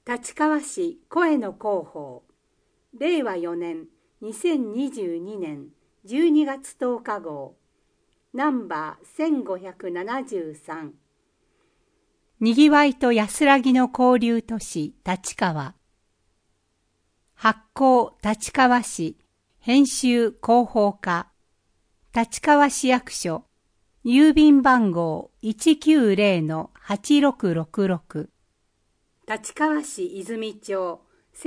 立川市声の広報、令和4年2022年12月10日号、ナンバー1573。にぎわいと安らぎの交流都市立川。発行立川市、編集広報課、立川市役所、郵便番号 190-8666。立川市泉町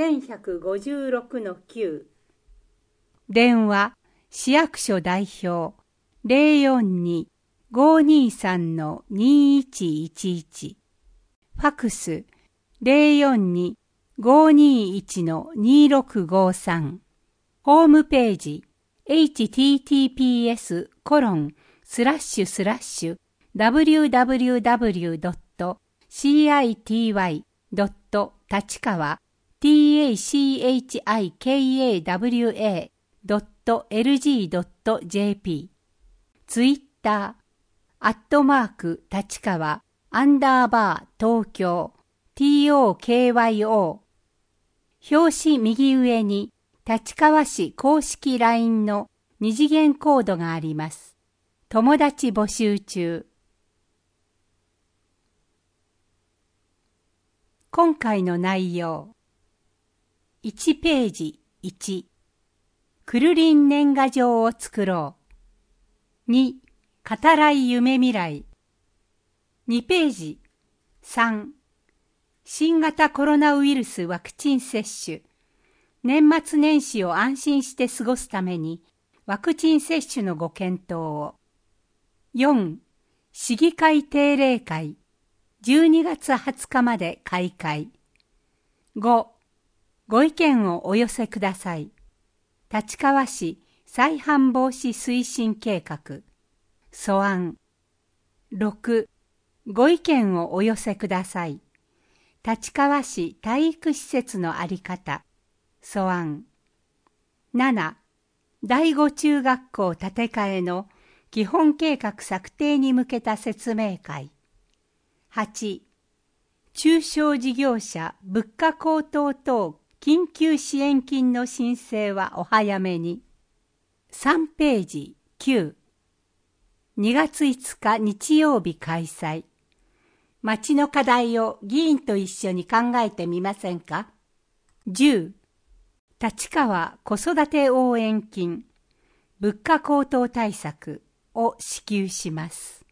1156-9。電話市役所代表 042-523-2111。ファクス 042-521-2653。ホームページ https://www.city.tachikawa.lg.jp。 ツイッター立川東京 TOKYO。 表紙右上に立川市公式 LINE の二次元コードがあります。友達募集中。今回の内容。1ページ1、くるりん年賀状を作ろう。2、語らい夢未来。2ページ3、新型コロナウイルスワクチン接種。年末年始を安心して過ごすためにワクチン接種のご検討を。4、市議会定例会。12月20日まで開会。5、ご意見をお寄せください。立川市再犯防止推進計画。素案。6、ご意見をお寄せください。立川市体育施設のあり方。素案。7、第五中学校建て替えの基本計画策定に向けた説明会。8、中小事業者物価高騰等緊急支援金の申請はお早めに。3ページ9、2月5日日曜日開催。町の課題を議員と一緒に考えてみませんか。10、立川子育て応援金、物価高騰対策を支給します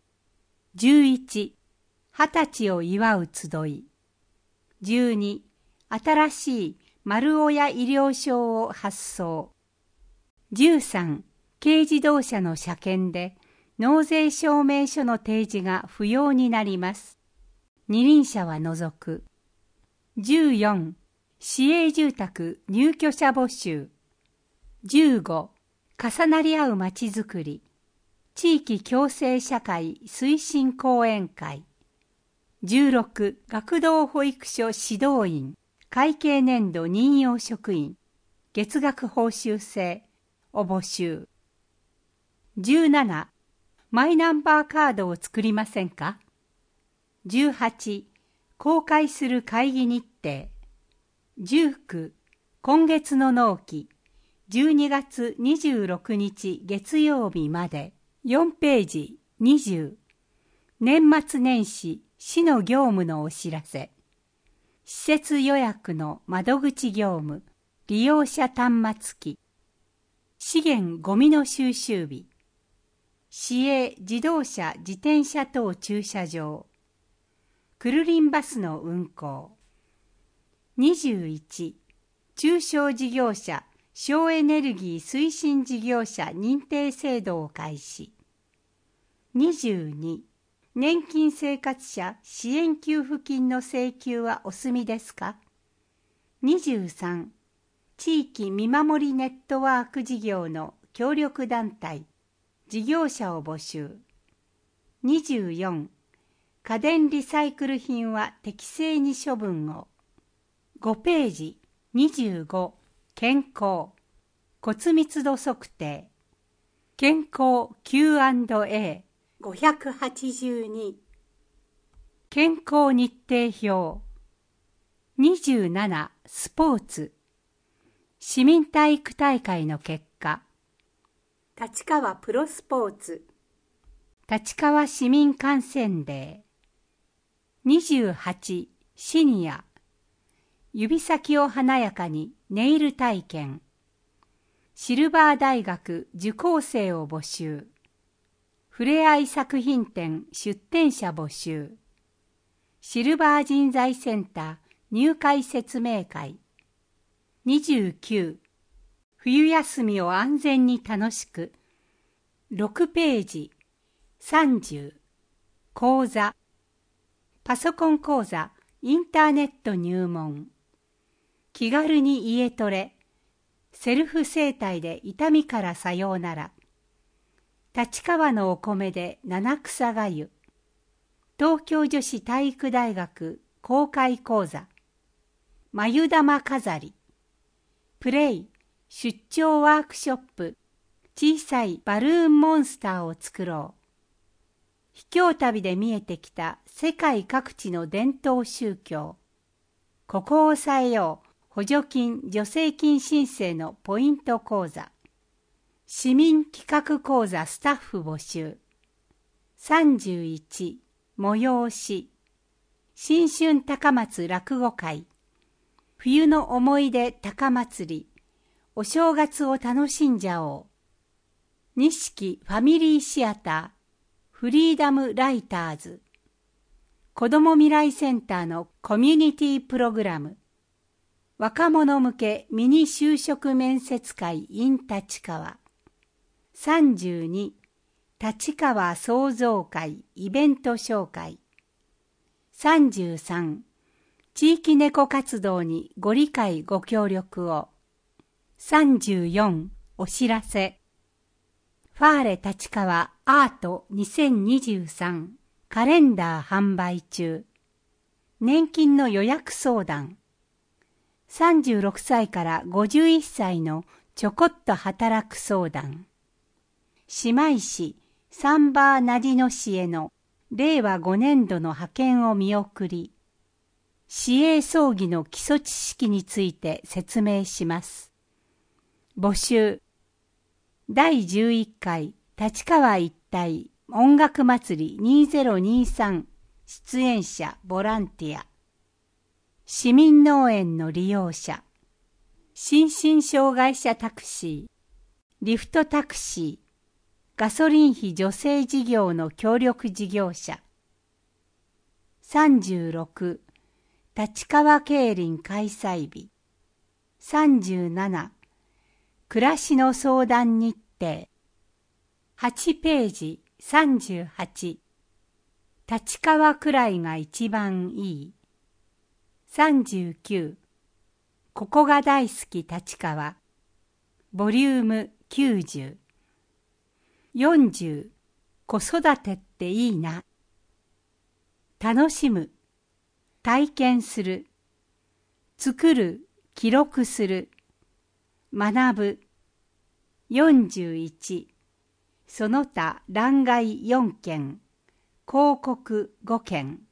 。11、20歳を祝う集い。12、新しい丸親医療証を発送。13、軽自動車の車検で納税証明書の提示が不要になります。二輪車は除く。14、市営住宅入居者募集。15、重なり合うまちづくり。地域共生社会推進講演会。16、学童保育所指導員、会計年度任用職員、月額報酬制を募集。17、マイナンバーカードを作りませんか。18、公開する会議日程。19、今月の納期、12月26日月曜日まで。4ページ20、年末年始市の業務のお知らせ。施設予約の窓口業務、利用者端末機。資源ゴミの収集日。市営自動車自転車等駐車場。くるりんバスの運行。21、中小事業者省エネルギー推進事業者認定制度を開始。22、年金生活者支援給付金の請求はお済みですか。23、地域見守りネットワーク事業の協力団体、事業者を募集。24、家電リサイクル品は適正に処分を。5ページ25、健康、骨密度測定。健康 Q&A。582、健康日程表。 27スポーツ市民体育大会の結果、立川プロスポーツ立川市民観戦デー。28シニア指先を華やかにネイル体験。シルバー大学受講生を募集。ふれあい作品展出展者募集。シルバー人材センター入会説明会。29冬休みを安全に楽しく。6ページ。30講座パソコン講座インターネット入門。気軽に家トレセルフ整体で痛みからさようなら。立川のお米で七草がゆ。東京女子体育大学公開講座。眉玉飾り。プレイ出張ワークショップ。小さいバルーンモンスターを作ろう。秘境旅で見えてきた世界各地の伝統宗教。ここを抑えよう。補助金・助成金申請のポイント講座。市民企画講座スタッフ募集。31催し。新春高松落語会。冬の思い出高祭り。お正月を楽しんじゃおう。錦ファミリーシアター。フリーダムライターズ。子ども未来センターのコミュニティプログラム。若者向けミニ就職面接会 in 立川。32立川創造会イベント紹介。33地域猫活動にご理解ご協力を。34お知らせ。ファーレ立川アート2023カレンダー販売中。年金の予約相談。36歳から51歳のちょこっと働く相談。姉妹市サンバーナディノ市への令和5年度の派遣を見送り、市営葬儀の基礎知識について説明します。募集。第11回立川一帯音楽祭り2023出演者ボランティア。市民農園の利用者。心身障害者タクシー。リフトタクシー。ガソリン費助成事業の協力事業者。36立川競輪開催日。37暮らしの相談日程。8ページ。38立川くらいが一番いい。39ここが大好き立川。ボリューム90。40子育てっていいな。楽しむ。体験する。作る。記録する。学ぶ。41その他欄外4件。広告5件。